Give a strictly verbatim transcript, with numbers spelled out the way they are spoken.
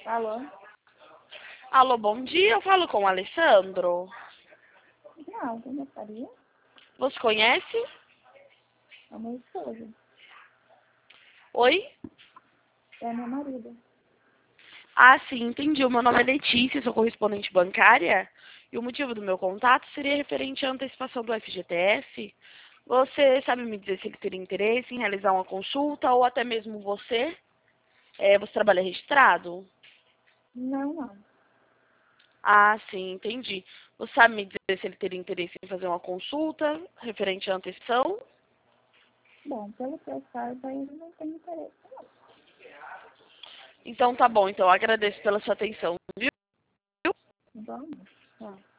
Alô? Alô, bom dia. Eu falo com o Alessandro. Não, quem gostaria? Você conhece? É meu esposo. Oi? É meu marido. Ah, sim, entendi. O meu nome é Letícia, sou correspondente bancária. E o motivo do meu contato seria referente à antecipação do F G T S. Você sabe me dizer se ele teria interesse em realizar uma consulta ou até mesmo você? É, você trabalha registrado? Não, não. Ah, sim, entendi. Você sabe me dizer se ele teria interesse em fazer uma consulta referente à antecipação? Bom, pelo que eu saiba, ele não tem interesse, não. Então tá bom, então eu agradeço pela sua atenção, viu? Vamos? Tá.